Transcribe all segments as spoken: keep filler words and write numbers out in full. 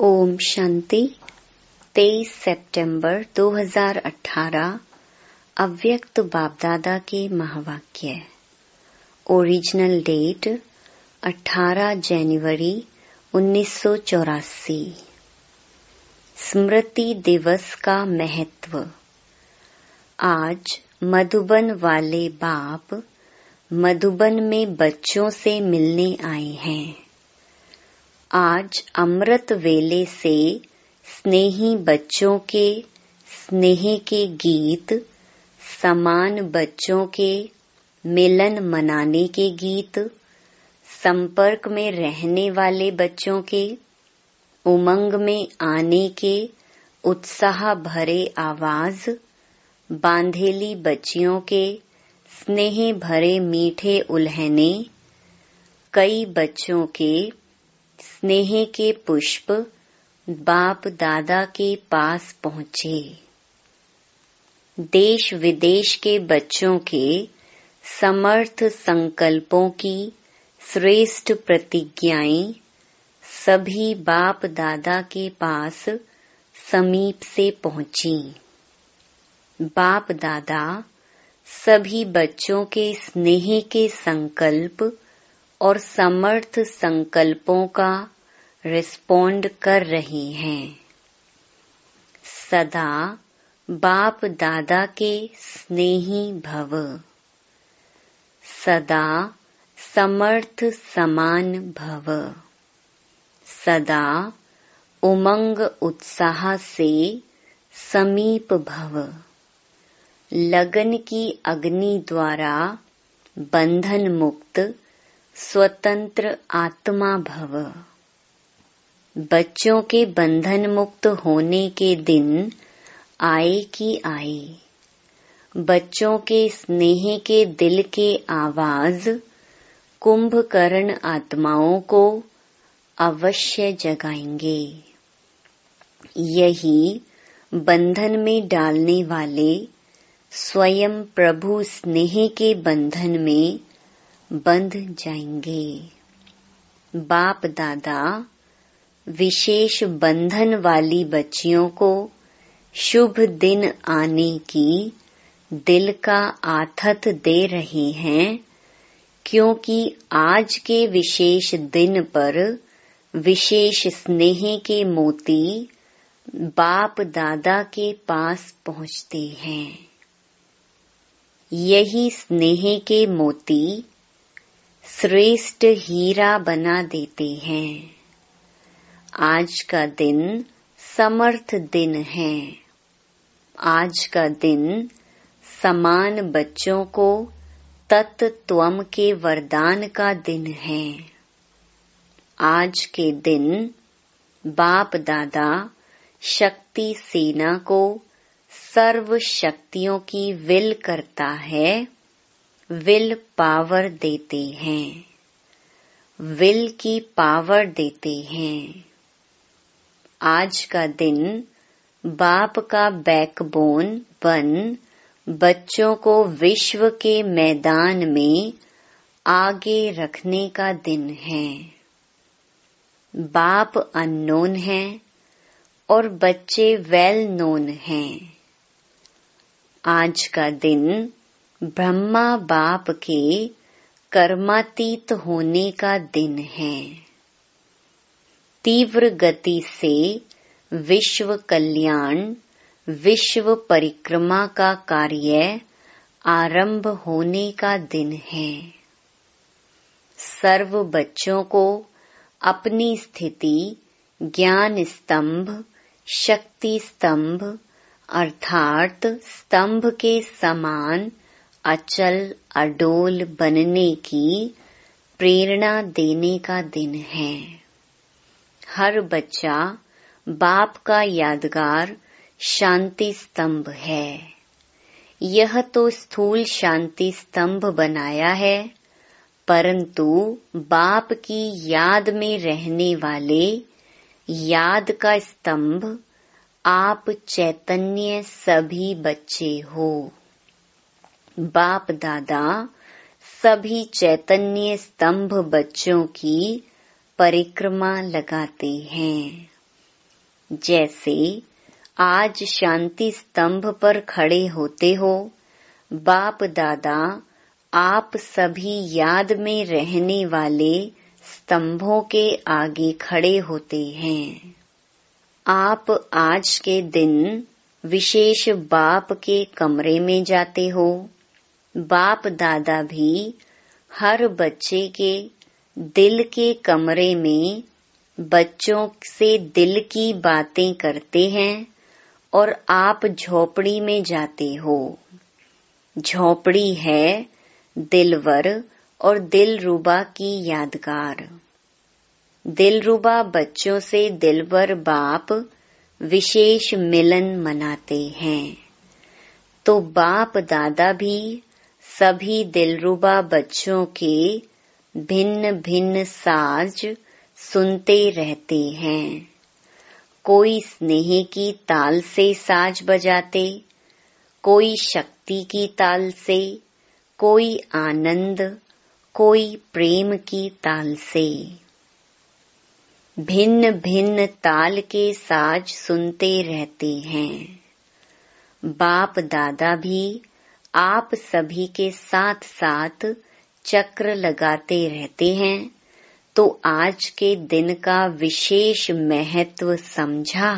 ओम शांति। तेईस सितंबर दो हज़ार अठारह अव्यक्त बापदादा के महावाक्य। ओरिजिनल डेट अठारह जनवरी उन्नीस सौ चौरासी। स्मृति दिवस का महत्व। आज मधुबन वाले बाप मधुबन में बच्चों से मिलने आए हैं। आज अमृत वेले से स्नेही बच्चों के स्नेह के गीत, समान बच्चों के मिलन मनाने के गीत, संपर्क में रहने वाले बच्चों के उमंग में आने के उत्साह भरे आवाज, बांधेली बच्चियों के स्नेह भरे मीठे उल्हने, कई बच्चों के स्नेह के पुष्प बाप दादा के पास पहुँचे। देश विदेश के बच्चों के समर्थ संकल्पों की श्रेष्ठ प्रतिज्ञाएं सभी बाप दादा के पास समीप से पहुँची। बाप दादा सभी बच्चों के स्नेह के संकल्प और समर्थ संकल्पों का रिस्पोंड कर रहे हैं। सदा बाप दादा के स्नेही भव, सदा समर्थ समान भव, सदा उमंग उत्साह से समीप भव, लगन की अग्नि द्वारा बंधन मुक्त स्वतंत्र आत्मा भव। बच्चों के बंधन मुक्त होने के दिन आए कि आए। बच्चों के स्नेह के दिल के आवाज कुंभकर्ण आत्माओं को अवश्य जगाएंगे। यही बंधन में डालने वाले स्वयं प्रभु स्नेह के बंधन में बंध जाएंगे। बाप दादा विशेष बंधन वाली बच्चियों को शुभ दिन आने की दिल का आथत दे रहे हैं, क्योंकि आज के विशेष दिन पर विशेष स्नेह के मोती बाप दादा के पास पहुँचते हैं। यही स्नेह के मोती श्रेष्ठ हीरा बना देते हैं। आज का दिन समर्थ दिन है। आज का दिन समान बच्चों को तत्त्वम के वरदान का दिन है। आज के दिन बाप दादा शक्ति सेना को सर्व शक्तियों की विल करता है, विल पावर देते हैं, विल की पावर देते हैं। आज का दिन बाप का बैकबोन बन बच्चों को विश्व के मैदान में आगे रखने का दिन है। बाप अननोन है और बच्चे वेल नोन हैं। आज का दिन ब्रह्मा बाप के कर्मातीत होने का दिन है। तीव्र गति से विश्व कल्याण, विश्व परिक्रमा का कार्य आरंभ होने का दिन है। सर्व बच्चों को अपनी स्थिति ज्ञान स्तंभ, शक्ति स्तंभ अर्थात स्तंभ के समान अचल अडोल बनने की प्रेरणा देने का दिन है। हर बच्चा बाप का यादगार शांति स्तंभ है। यह तो स्थूल शांति स्तंभ बनाया है, परंतु बाप की याद में रहने वाले याद का स्तंभ आप चैतन्य सभी बच्चे हो। बाप दादा सभी चैतन्य स्तंभ बच्चों की परिक्रमा लगाते हैं। जैसे आज शांति स्तंभ पर खड़े होते हो, बाप दादा आप सभी याद में रहने वाले स्तंभों के आगे खड़े होते हैं। आप आज के दिन विशेष बाप के कमरे में जाते हो। बाप दादा भी हर बच्चे के दिल के कमरे में बच्चों से दिल की बातें करते हैं और आप झोपड़ी में जाते हो। झोपड़ी है दिलवर और दिलरुबा की यादगार। दिलरुबा बच्चों से दिलवर बाप विशेष मिलन मनाते हैं, तो बाप दादा भी सभी दिलरुबा बच्चों के भिन्न भिन्न साज सुनते रहते हैं। कोई स्नेह की ताल से साज बजाते, कोई शक्ति की ताल से, कोई आनंद, कोई प्रेम की ताल से। भिन्न भिन्न ताल के साज सुनते रहते हैं। बाप दादा भी आप सभी के साथ साथ चक्र लगाते रहते हैं, तो आज के दिन का विशेष महत्व समझा।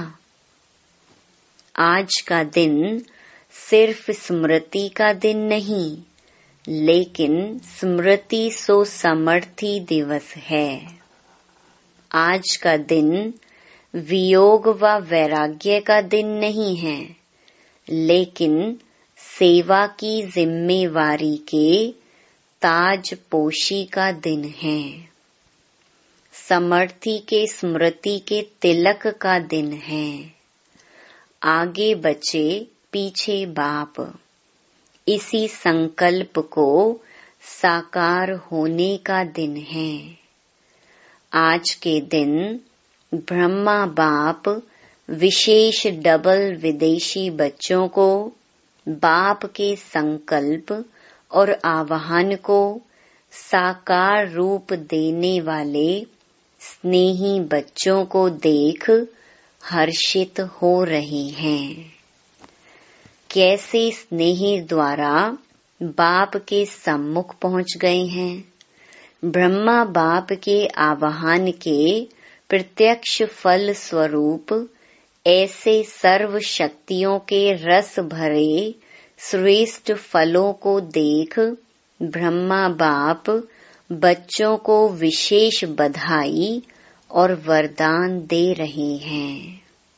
आज का दिन सिर्फ स्मृति का दिन नहीं, लेकिन स्मृति सो समर्थी दिवस है। आज का दिन वियोग व वैराग्य का दिन नहीं है, लेकिन सेवा की जिम्मेवारी के ताजपोशी का दिन है। समर्थी के स्मृति के तिलक का दिन है। आगे बचे पीछे बाप, इसी संकल्प को साकार होने का दिन है। आज के दिन ब्रह्मा बाप विशेष डबल विदेशी बच्चों को बाप के संकल्प और आह्वान को साकार रूप देने वाले स्नेही बच्चों को देख हर्षित हो रहे हैं। कैसे स्नेह द्वारा बाप के सम्मुख पहुंच गए हैं। ब्रह्मा बाप के आह्वान के प्रत्यक्ष फल स्वरूप ऐसे सर्व शक्तियों के रस भरे श्रेष्ठ फलों को देख ब्रह्मा बाप बच्चों को विशेष बधाई और वरदान दे रहे हैं।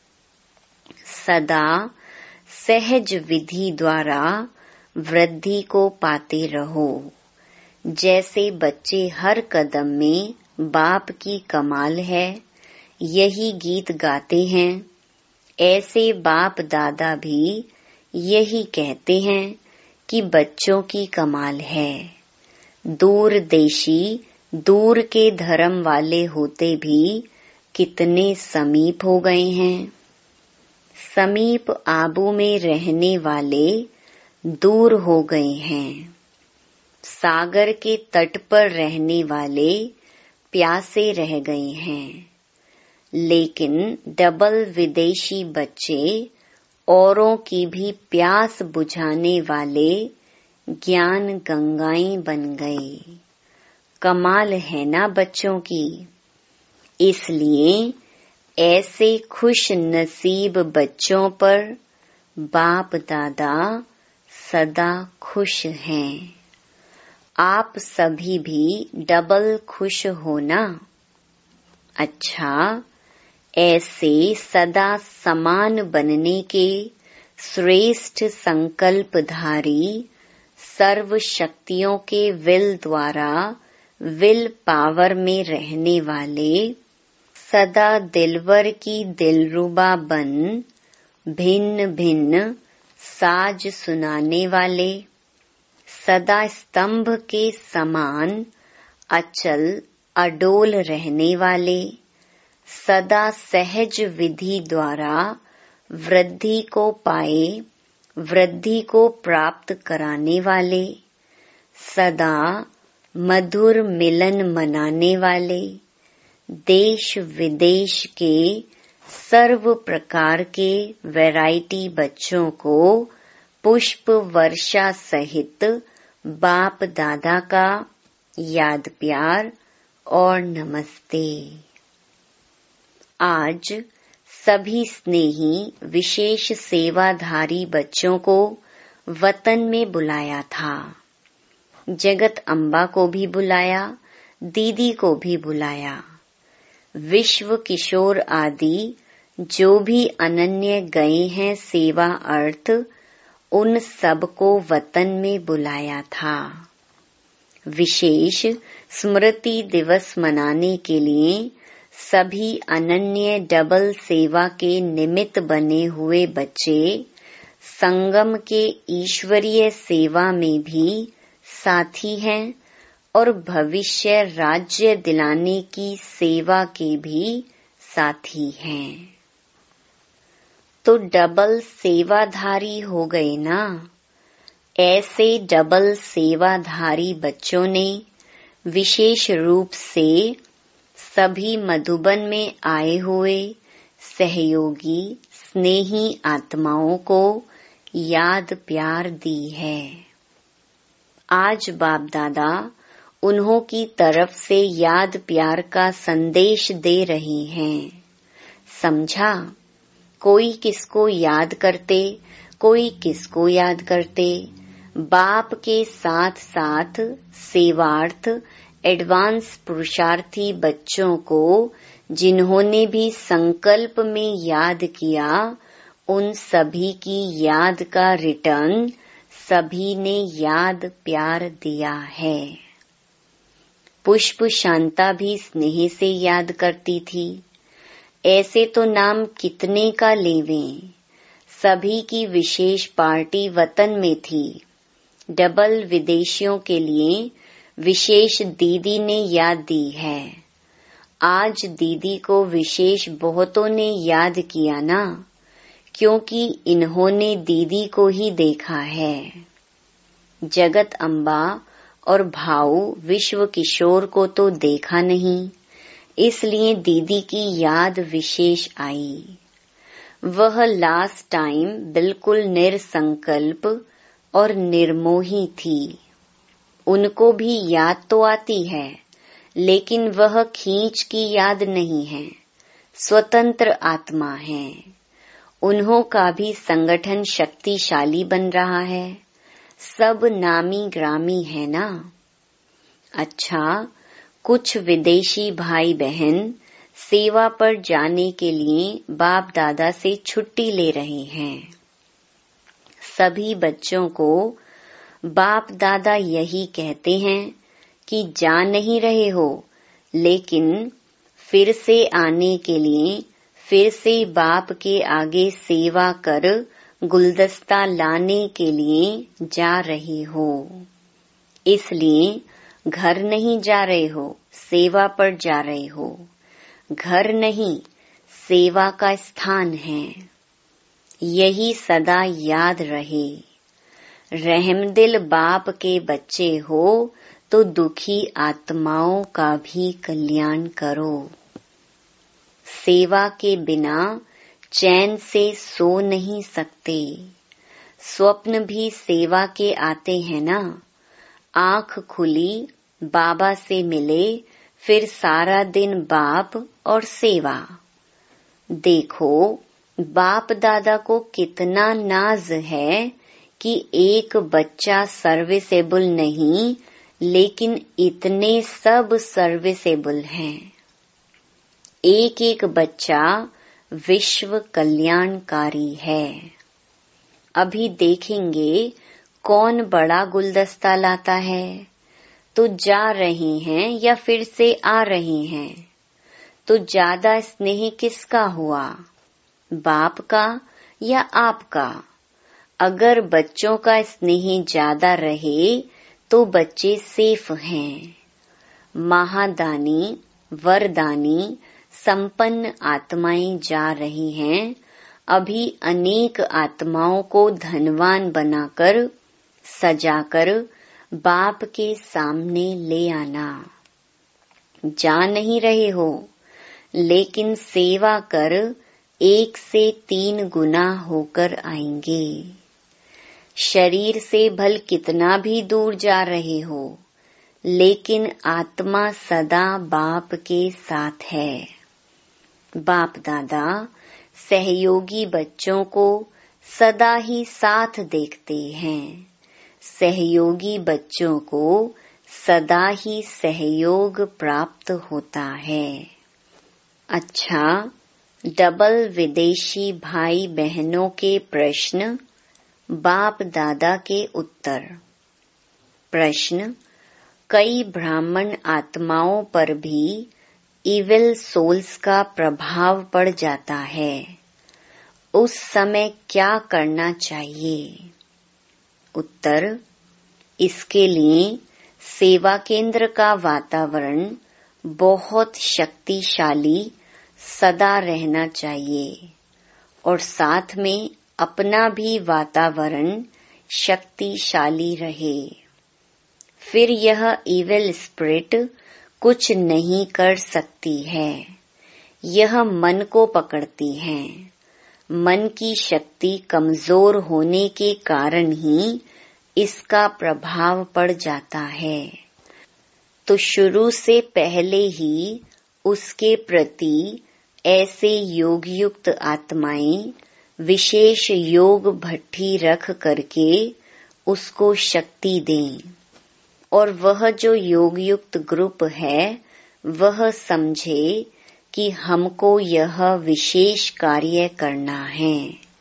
सदा सहज विधि द्वारा वृद्धि को पाते रहो। जैसे बच्चे हर कदम में बाप की कमाल है यही गीत गाते हैं, ऐसे बाप दादा भी यही कहते हैं कि बच्चों की कमाल है। दूर देशी दूर के धर्म वाले होते भी कितने समीप हो गए हैं। समीप आबू में रहने वाले दूर हो गए हैं। सागर के तट पर रहने वाले प्यासे रह गए हैं। लेकिन डबल विदेशी बच्चे औरों की भी प्यास बुझाने वाले ज्ञान गंगाएं बन गए। कमाल है ना बच्चों की। इसलिए ऐसे खुश नसीब बच्चों पर बाप दादा सदा खुश हैं। आप सभी भी डबल खुश हो ना। अच्छा, ऐसे सदा समान बनने के श्रेष्ठ संकल्पधारी सर्व शक्तियों के विल द्वारा विल पावर में रहने वाले सदा दिलवर की दिलरुबा बन भिन्न भिन्न साज सुनाने वाले सदा स्तंभ के समान अचल अडोल रहने वाले सदा सहज विधि द्वारा वृद्धि को पाए वृद्धि को प्राप्त कराने वाले सदा मधुर मिलन मनाने वाले देश विदेश के सर्व प्रकार के वैरायटी बच्चों को पुष्प वर्षा सहित बाप दादा का याद प्यार और नमस्ते। आज सभी स्नेही विशेष सेवाधारी बच्चों को वतन में बुलाया था। जगत अम्बा को भी बुलाया, दीदी को भी बुलाया। विश्व किशोर आदि जो भी अनन्य गए हैं सेवा अर्थ, उन सबको वतन में बुलाया था। विशेष स्मृति दिवस मनाने के लिए सभी अनन्य डबल सेवा के निमित्त बने हुए बच्चे संगम के ईश्वरीय सेवा में भी साथी हैं और भविष्य राज्य दिलाने की सेवा के भी साथी हैं। तो डबल सेवाधारी हो गए ना। ऐसे डबल सेवाधारी बच्चों ने विशेष रूप से सभी मधुबन में आए हुए सहयोगी स्नेही आत्माओं को याद प्यार दी है। आज बाप दादा उन्हों की तरफ से याद प्यार का संदेश दे रहे हैं। समझा? कोई किसको याद करते, कोई किसको याद करते। बाप के साथ साथ सेवार्थ एडवांस पुरुषार्थी बच्चों को जिन्होंने भी संकल्प में याद किया, उन सभी की याद का रिटर्न सभी ने याद प्यार दिया है। पुष्प शांता भी स्नेह से याद करती थी। ऐसे तो नाम कितने का लेवें। सभी की विशेष पार्टी वतन में थी। डबल विदेशियों के लिए विशेष दीदी ने याद दी है। आज दीदी को विशेष बहुतों ने याद किया ना, क्योंकि इन्होंने दीदी को ही देखा है। जगत अम्बा और भाऊ विश्व किशोर को तो देखा नहीं, इसलिए दीदी की याद विशेष आई। वह लास्ट टाइम बिल्कुल निरसंकल्प और निर्मोही थी। उनको भी याद तो आती है, लेकिन वह खींच की याद नहीं है, स्वतंत्र आत्मा है। उन्हों का भी संगठन शक्तिशाली बन रहा है। सब नामी ग्रामी है ना। अच्छा, कुछ विदेशी भाई बहन सेवा पर जाने के लिए बाप दादा से छुट्टी ले रहे हैं। सभी बच्चों को बाप दादा यही कहते हैं कि जा नहीं रहे हो, लेकिन फिर से आने के लिए फिर से बाप के आगे सेवा कर गुलदस्ता लाने के लिए जा रहे हो। इसलिए घर नहीं जा रहे हो, सेवा पर जा रहे हो। घर नहीं, सेवा का स्थान है। यही सदा याद रहे। रहमदिल बाप के बच्चे हो तो दुखी आत्माओं का भी कल्याण करो। सेवा के बिना चैन से सो नहीं सकते। स्वप्न भी सेवा के आते हैं ना। आंख खुली, बाबा से मिले, फिर सारा दिन बाप और सेवा। देखो बाप दादा को कितना नाज है कि एक बच्चा सर्विसेबल नहीं, लेकिन इतने सब सर्विसेबल हैं। एक एक बच्चा विश्व कल्याणकारी है। अभी देखेंगे कौन बड़ा गुलदस्ता लाता है। तो जा रहे हैं या फिर से आ रहे हैं, तो ज्यादा स्नेह किसका हुआ, बाप का या आपका? अगर बच्चों का स्नेह ज्यादा रहे तो बच्चे सेफ हैं। महादानी वरदानी संपन्न आत्माएं जा रही हैं। अभी अनेक आत्माओं को धनवान बनाकर सजाकर बाप के सामने ले आना। जा नहीं रहे हो, लेकिन सेवा कर एक से तीन गुना होकर आएंगे। शरीर से भल कितना भी दूर जा रहे हो, लेकिन आत्मा सदा बाप के साथ है। बाप दादा सहयोगी बच्चों को सदा ही साथ देखते हैं। सहयोगी बच्चों को सदा ही सहयोग प्राप्त होता है। अच्छा, डबल विदेशी भाई बहनों के प्रश्न, बाप दादा के उत्तर। प्रश्न, कई ब्राह्मण आत्माओं पर भी इविल सोल्स का प्रभाव पड़ जाता है, उस समय क्या करना चाहिए? उत्तर, इसके लिए सेवा केंद्र का वातावरण बहुत शक्तिशाली सदा रहना चाहिए और साथ में अपना भी वातावरण शक्तिशाली रहे। फिर यह इविल स्पिरिट कुछ नहीं कर सकती है। यह मन को पकड़ती है। मन की शक्ति कमजोर होने के कारण ही इसका प्रभाव पड़ जाता है। तो शुरू से पहले ही उसके प्रति ऐसे योग युक्त आत्माएं विशेष योग भट्ठी रख करके उसको शक्ति दें और वह जो योग युक्त ग्रुप है वह समझे कि हमको यह विशेष कार्य करना है।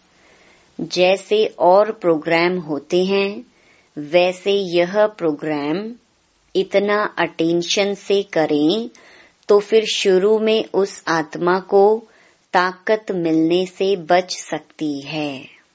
जैसे और प्रोग्राम होते हैं वैसे यह प्रोग्राम इतना अटेंशन से करें तो फिर शुरू में उस आत्मा को ताकत मिलने से बच सकती है।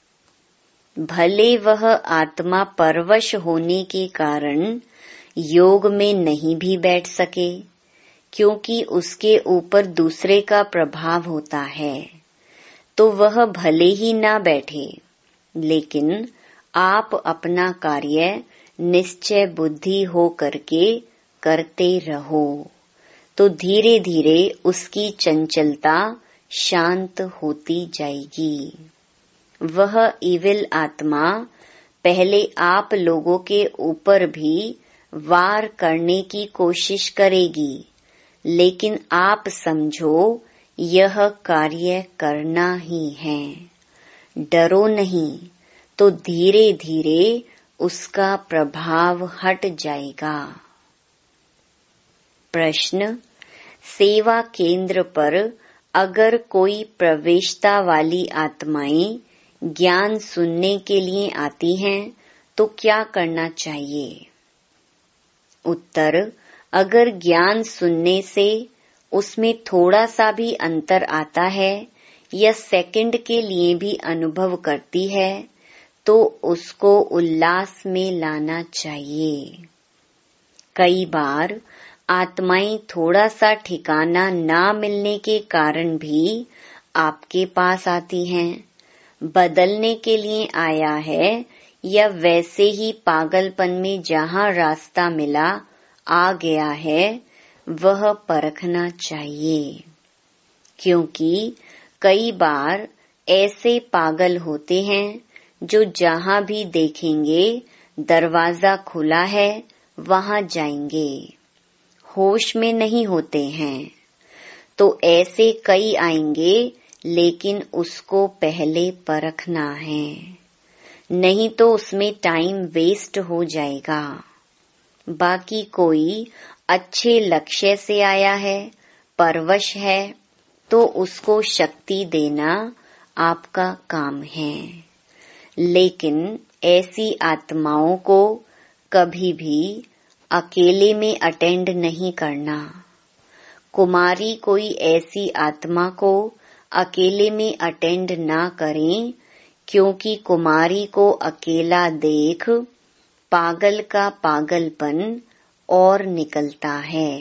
भले वह आत्मा परवश होने के कारण योग में नहीं भी बैठ सके, क्योंकि उसके ऊपर दूसरे का प्रभाव होता है, तो वह भले ही ना बैठे, लेकिन आप अपना कार्य निश्चय बुद्धि हो करके करते रहो, तो धीरे धीरे उसकी चंचलता शांत होती जाएगी। वह इविल आत्मा पहले आप लोगों के ऊपर भी वार करने की कोशिश करेगी, लेकिन आप समझो यह कार्य करना ही है। डरो नहीं, तो धीरे धीरे उसका प्रभाव हट जाएगा। प्रश्न, सेवा केंद्र पर अगर कोई प्रवेशता वाली आत्माएं ज्ञान सुनने के लिए आती हैं तो क्या करना चाहिए? उत्तर, अगर ज्ञान सुनने से उसमें थोड़ा सा भी अंतर आता है या सेकंड के लिए भी अनुभव करती है तो उसको उल्लास में लाना चाहिए। कई बार आत्माएं थोड़ा सा ठिकाना ना मिलने के कारण भी आपके पास आती हैं। बदलने के लिए आया है या वैसे ही पागलपन में जहाँ रास्ता मिला आ गया है, वह परखना चाहिए। क्योंकि कई बार ऐसे पागल होते हैं जो जहाँ भी देखेंगे दरवाजा खुला है वहाँ जाएंगे, होश में नहीं होते हैं। तो ऐसे कई आएंगे, लेकिन उसको पहले परखना है, नहीं तो उसमें टाइम वेस्ट हो जाएगा। बाकी कोई अच्छे लक्ष्य से आया है, परवश है, तो उसको शक्ति देना आपका काम है। लेकिन ऐसी आत्माओं को कभी भी अकेले में अटेंड नहीं करना। कुमारी कोई ऐसी आत्मा को अकेले में अटेंड ना करें, क्योंकि कुमारी को अकेला देख पागल का पागलपन और निकलता है।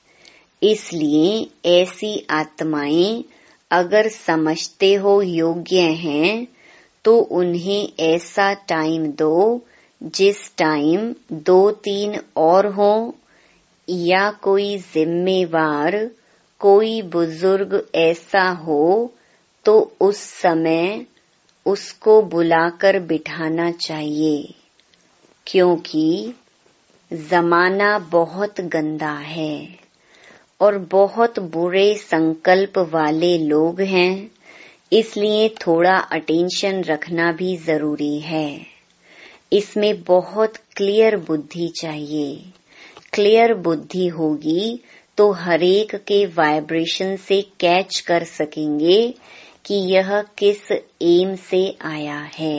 इसलिए ऐसी आत्माएं अगर समझते हो योग्य हैं तो उन्हें ऐसा टाइम दो जिस टाइम दो तीन और हो, या कोई जिम्मेवार कोई बुजुर्ग ऐसा हो तो उस समय उसको बुलाकर बिठाना चाहिए, क्योंकि जमाना बहुत गंदा है और बहुत बुरे संकल्प वाले लोग हैं, इसलिए थोड़ा अटेंशन रखना भी जरूरी है। इसमें बहुत क्लियर बुद्धि चाहिए। क्लियर बुद्धि होगी तो हरेक के वाइब्रेशन से कैच कर सकेंगे कि यह किस एम से आया है।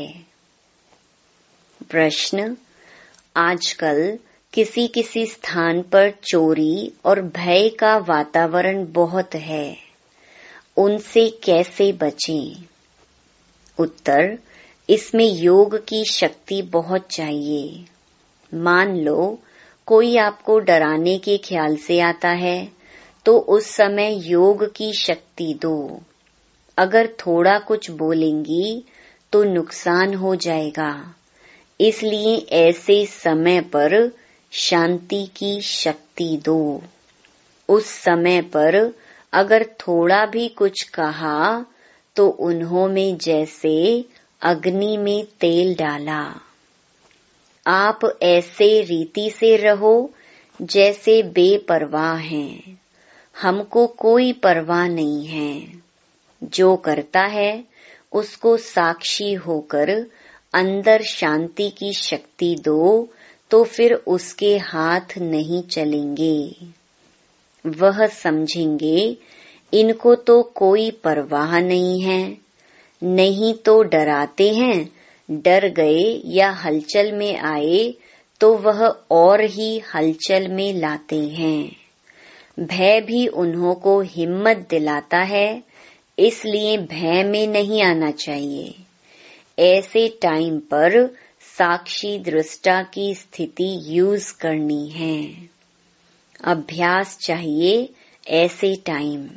प्रश्न, आजकल किसी किसी स्थान पर चोरी और भय का वातावरण बहुत है, उनसे कैसे बचें? उत्तर, इसमें योग की शक्ति बहुत चाहिए। मान लो कोई आपको डराने के ख्याल से आता है तो उस समय योग की शक्ति दो। अगर थोड़ा कुछ बोलेंगी तो नुकसान हो जाएगा, इसलिए ऐसे समय पर शांति की शक्ति दो। उस समय पर अगर थोड़ा भी कुछ कहा तो उन्हों में जैसे अग्नि में तेल डाला। आप ऐसे रीति से रहो जैसे बेपरवाह हैं। हमको कोई परवाह नहीं है। जो करता है उसको साक्षी होकर अंदर शांति की शक्ति दो, तो फिर उसके हाथ नहीं चलेंगे। वह समझेंगे इनको तो कोई परवाह नहीं है, नहीं तो डराते हैं, डर गए या हलचल में आए तो वह और ही हलचल में लाते हैं। भय भी उन्हों को हिम्मत दिलाता है, इसलिए भय में नहीं आना चाहिए। ऐसे टाइम पर साक्षी दृष्टा की स्थिति यूज करनी है। अभ्यास चाहिए ऐसे टाइम।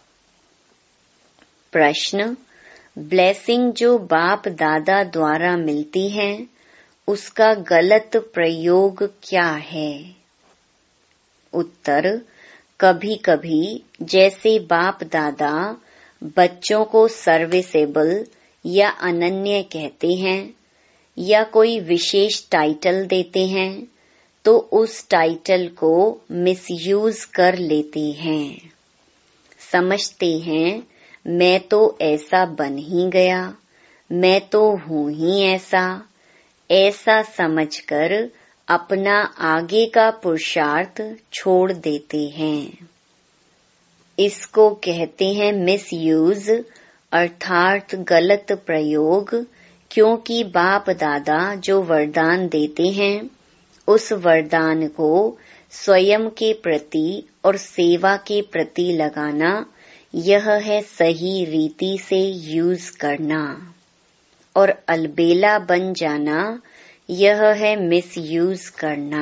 प्रश्न, ब्लेसिंग जो बाप दादा द्वारा मिलती है उसका गलत प्रयोग क्या है? उत्तर, कभी कभी जैसे बाप दादा बच्चों को सर्विसेबल या अनन्य कहते हैं या कोई विशेष टाइटल देते हैं तो उस टाइटल को मिसयूज कर लेते हैं। समझते हैं मैं तो ऐसा बन ही गया, मैं तो हूँ ही ऐसा। ऐसा समझकर अपना आगे का पुरुषार्थ छोड़ देते हैं। इसको कहते हैं मिसयूज, अर्थात गलत प्रयोग, क्योंकि बाप दादा जो वरदान देते हैं उस वरदान को स्वयं के प्रति और सेवा के प्रति लगाना, यह है सही रीति से यूज करना, और अलबेला बन जाना यह है मिसयूज करना।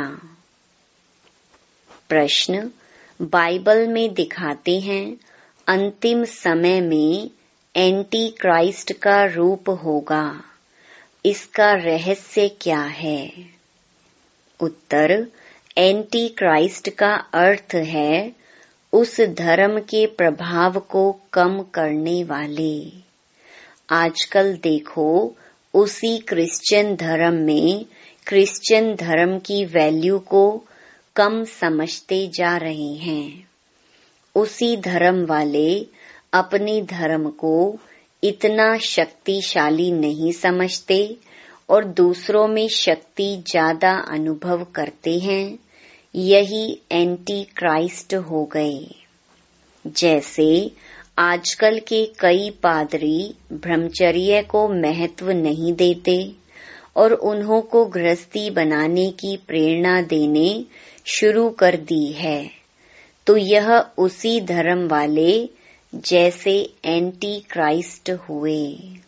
प्रश्न, बाइबल में दिखाते हैं अंतिम समय में एंटी क्राइस्ट का रूप होगा, इसका रहस्य क्या है? उत्तर, एंटी क्राइस्ट का अर्थ है उस धर्म के प्रभाव को कम करने वाले। आजकल देखो उसी क्रिश्चियन धर्म में क्रिश्चियन धर्म की वैल्यू को कम समझते जा रहे हैं। उसी धर्म वाले अपने धर्म को इतना शक्तिशाली नहीं समझते और दूसरों में शक्ति ज्यादा अनुभव करते हैं। यही एंटी क्राइस्ट हो गए। जैसे आजकल के कई पादरी ब्रह्मचर्य को महत्व नहीं देते और उन्हों को गृहस्थी बनाने की प्रेरणा देने शुरू कर दी है, तो यह उसी धर्म वाले जैसे एंटी क्राइस्ट हुए।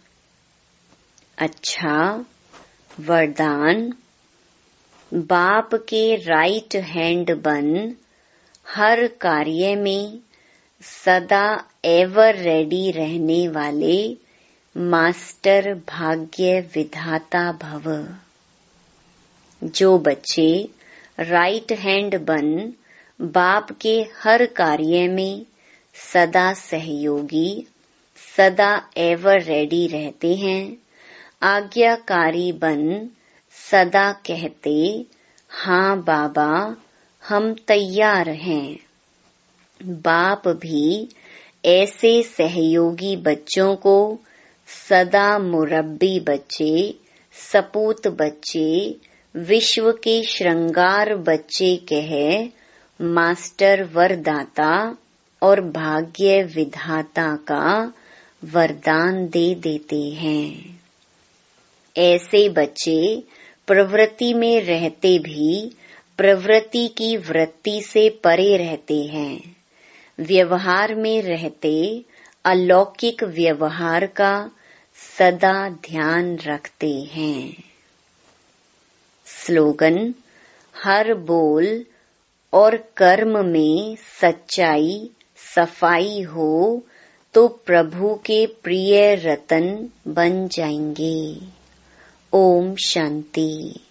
अच्छा, वरदान, बाप के राइट हैंड बन, हर कार्य में सदा एवर रेडी रहने वाले मास्टर भाग्य विधाता भव। जो बच्चे राइट हैंड बन बाप के हर कार्य में सदा सहयोगी, सदा एवर रेडी रहते हैं। आज्ञाकारी बन सदा कहते, हाँ बाबा हम तैयार हैं। बाप भी ऐसे सहयोगी बच्चों को सदा मुरब्बी बच्चे, सपूत बच्चे, विश्व के श्रृंगार बच्चे कह मास्टर वरदाता और भाग्य विधाता का वरदान दे देते हैं। ऐसे बच्चे प्रवृत्ति में रहते भी प्रवृत्ति की वृत्ति से परे रहते हैं। व्यवहार में रहते अलौकिक व्यवहार का सदा ध्यान रखते हैं। स्लोगन: हर बोल और कर्म में सच्चाई सफाई हो तो प्रभु के प्रिय रतन बन जाएंगे। ओम शांति।